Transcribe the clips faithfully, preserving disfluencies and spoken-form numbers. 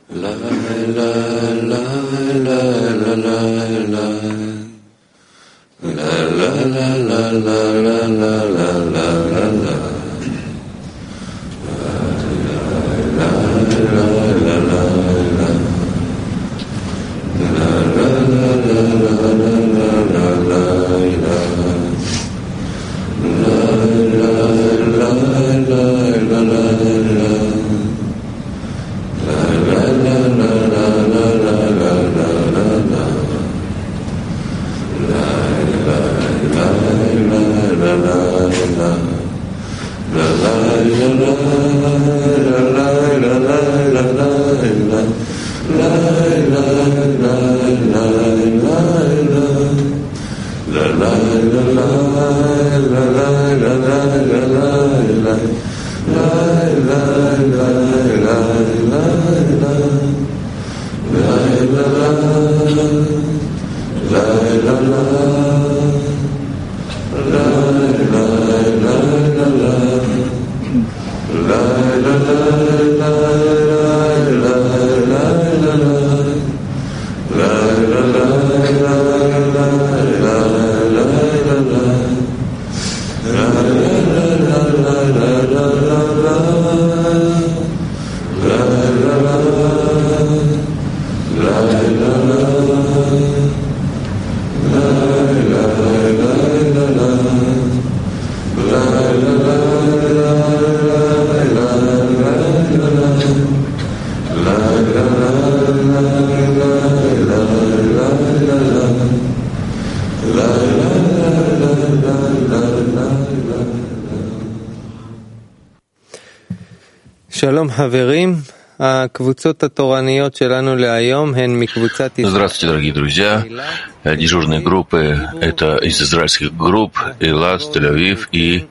Здравствуйте, дорогие друзья. Дежурные группы — это из израильских групп Элат, Тель-Авив и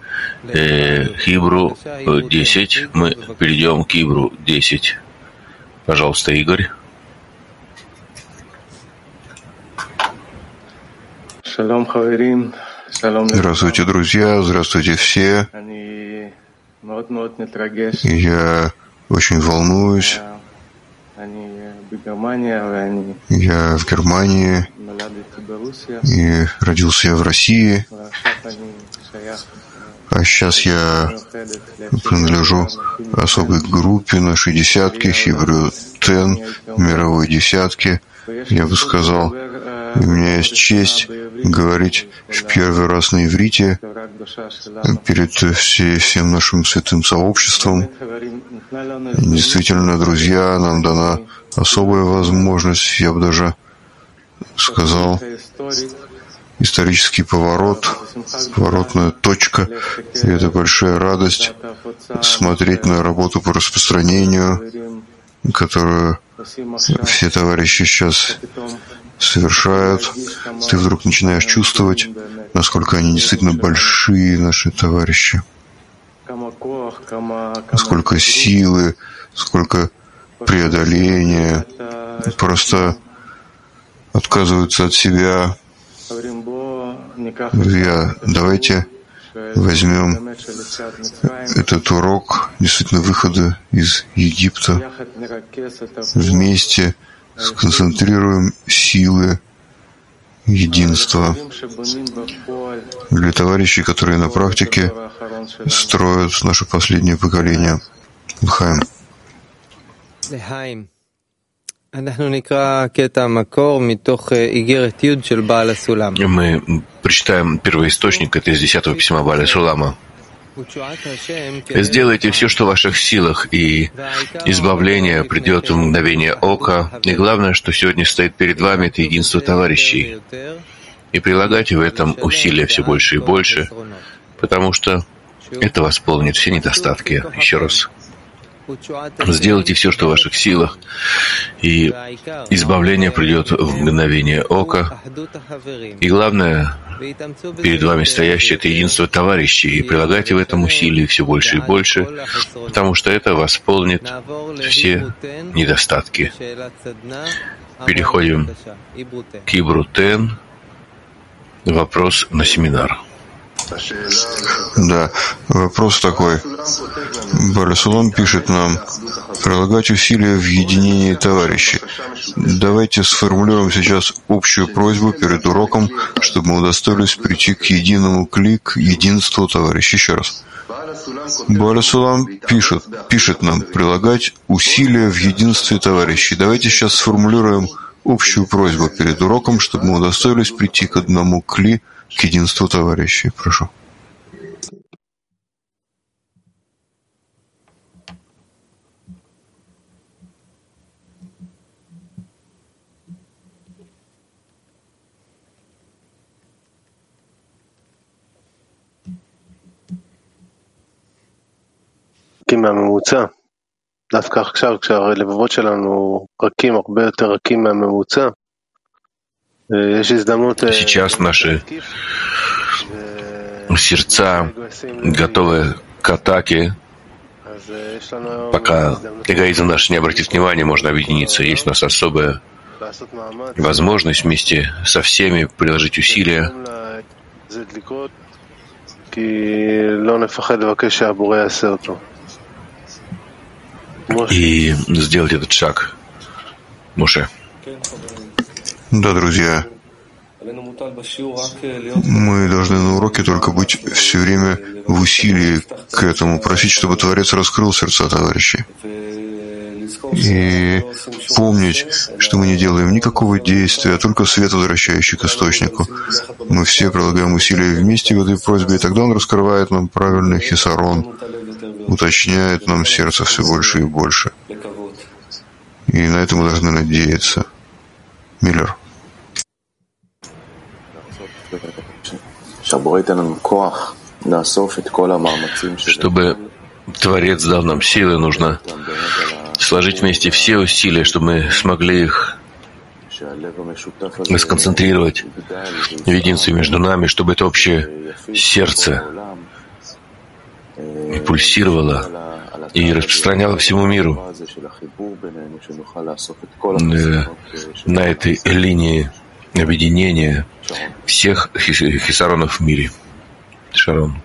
э, Хибру десять. Мы перейдем к Хибру десять. Пожалуйста, Игорь. Здравствуйте, друзья. Здравствуйте все. Я очень волнуюсь. Я в Германии и родился я в России. А сейчас я принадлежу особой группе нашей десятки, Хибру Тен, мировой десятки. Я бы сказал, у меня есть честь говорить в первый раз на иврите перед всей, всем нашим святым сообществом. Действительно, друзья, нам дана особая возможность, я бы даже сказал, исторический поворот, поворотная точка, и это большая радость смотреть на работу по распространению, которую все товарищи сейчас совершают. Ты вдруг начинаешь чувствовать, насколько они действительно большие, наши товарищи, сколько силы, сколько преодоления, просто отказываются от себя. Друзья, давайте возьмем этот урок действительно выхода из Египта, вместе сконцентрируем силы единства для товарищей, которые на практике строят наше последнее поколение. Лхаим. Мы прочитаем первоисточник, это из десятого письма Бааля Сулама. Сделайте все, что в ваших силах, и избавление придет в мгновение ока. И главное, что сегодня стоит перед вами, это единство товарищей. И прилагайте в этом усилия все больше и больше, потому что это восполнит все недостатки. Еще раз. Сделайте все, что в ваших силах, и избавление придет в мгновение ока. И главное, перед вами стоящее — это единство товарищей, и прилагайте в этом усилия все больше и больше, потому что это восполнит все недостатки. Переходим к Хибру Тен. Вопрос на семинар. Да, вопрос такой. Барасулам пишет нам: прилагать усилия в единении товарищей. Давайте сформулируем сейчас общую просьбу перед уроком, чтобы мы удостоились прийти к единому кли, к единству товарищей. Еще раз. Барасулам пишет, пишет нам: прилагать усилия в единстве товарищей. Давайте сейчас сформулируем общую просьбу перед уроком, чтобы мы удостоились прийти к одному кли, к единству товарищей. Прошу. מהממוצע. דווקא עכשיו, כשהלבבות שלנו רכים, הרבה יותר רכים מהממוצע, יש הזדמנות... Сейчас наши сердца готовы к атаке. Пока эгоизм наш не обратит внимания, можно объединиться. Есть у нас особая возможность вместе со всеми приложить усилия и сделать этот шаг. Моше. Да, друзья. Мы должны на уроке только быть все время в усилии к этому, просить, чтобы Творец раскрыл сердца товарищей. И помнить, что мы не делаем никакого действия, а только свет, возвращающий к источнику. Мы все прилагаем усилия вместе в этой просьбе, и тогда он раскрывает нам правильный хисарон, уточняет нам сердце все больше и больше. И на это мы должны надеяться. Миллер. Чтобы Творец дал нам силы, нужно сложить вместе все усилия, чтобы мы смогли их сконцентрировать в единстве между нами, чтобы это общее сердце пульсировало и распространяло всему миру на этой линии объединения всех хисаронов в мире. Шарон.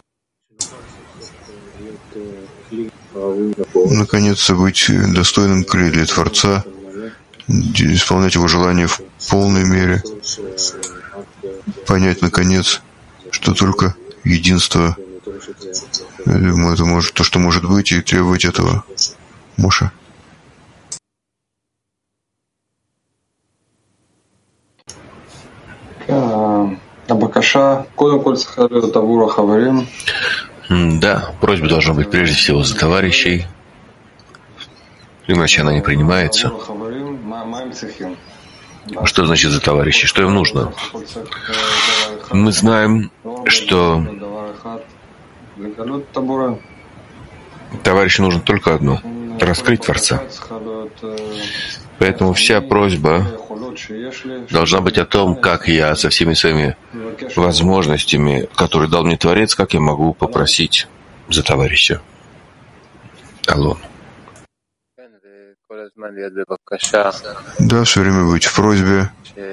Наконец, быть достойным кли для Творца, исполнять его желания в полной мере, понять, наконец, что только единство, я думаю, это может, то, что может быть, и требовать этого. Моше. Да, просьба должна быть прежде всего за товарищей, иначе она не принимается. Что значит за товарищей? Что им нужно? Мы знаем, что товарищу нужно только одно — раскрыть Творца. Поэтому вся просьба должна быть о том, как я со всеми своими возможностями, которые дал мне Творец, как я могу попросить за товарища. Алло. Да, все время быть в просьбе,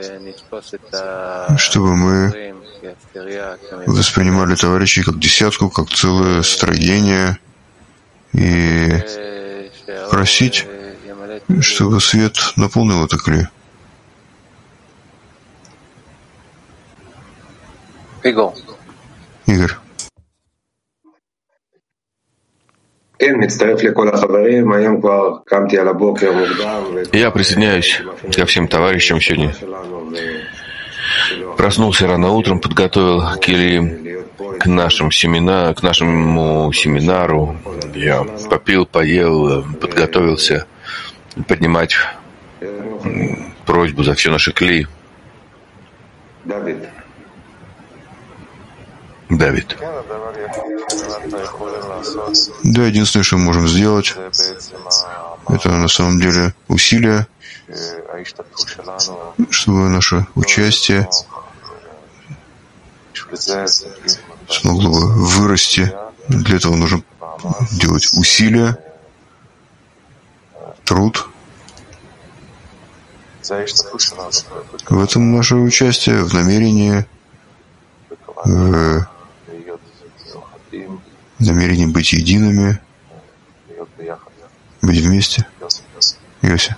чтобы мы воспринимали товарищей как десятку, как целое строение, и просить, чтобы свет наполнил это кли. Игорь. Я присоединяюсь ко всем товарищам сегодня. Проснулся рано утром, подготовил кили к нашим семена, к нашему семинару. Я попил, поел, подготовился поднимать просьбу за все наши кли. Давид. Да, единственное, что мы можем сделать, это на самом деле усилия, чтобы наше участие смогло бы вырасти. Для этого нужно делать усилия, труд. В этом наше участие, в намерении, в намерение быть едиными, быть вместе. Йоси.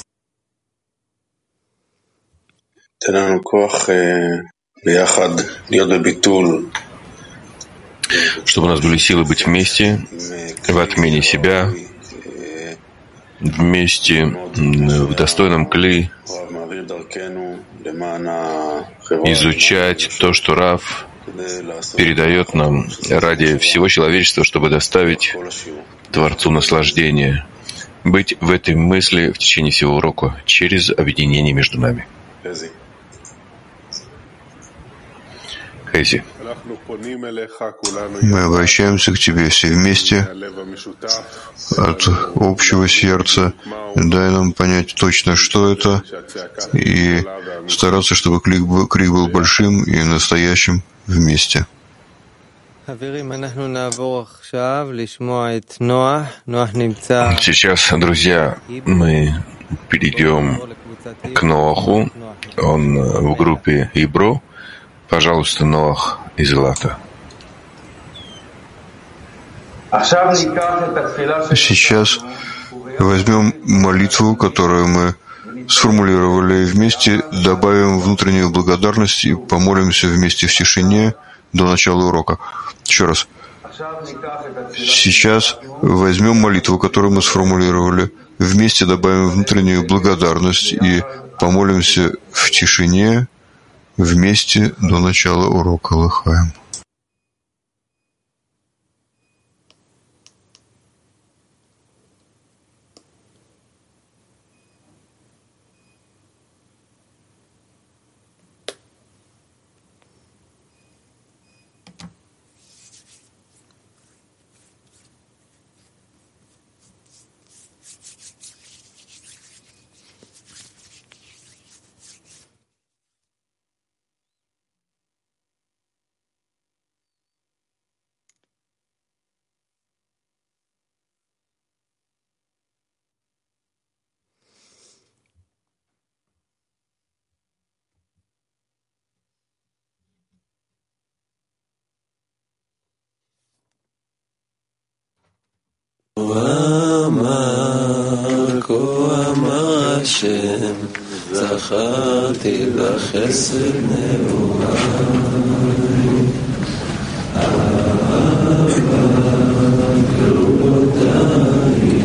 Чтобы у нас были силы быть вместе, в отмене себя, вместе в достойном кли, изучать то, что Рав передает нам ради всего человечества, чтобы доставить Творцу наслаждение, быть в этой мысли в течение всего урока, через объединение между нами. Хейзи. Мы обращаемся к Тебе все вместе от общего сердца. Дай нам понять точно, что это, и стараться, чтобы крик был, крик был большим и настоящим вместе. Сейчас, друзья, мы перейдем к Ноаху. Он в группе Ибро. Пожалуйста, Ноах из Илата. Сейчас возьмем молитву, которую мы сформулировали вместе, добавим внутреннюю благодарность и помолимся вместе в тишине до начала урока. Еще раз. Сейчас возьмем молитву, которую мы сформулировали, вместе добавим внутреннюю благодарность и помолимся в тишине вместе до начала урока. Лыхаем. זכרתי לחסד נעוריי, אהבה ברבותיי.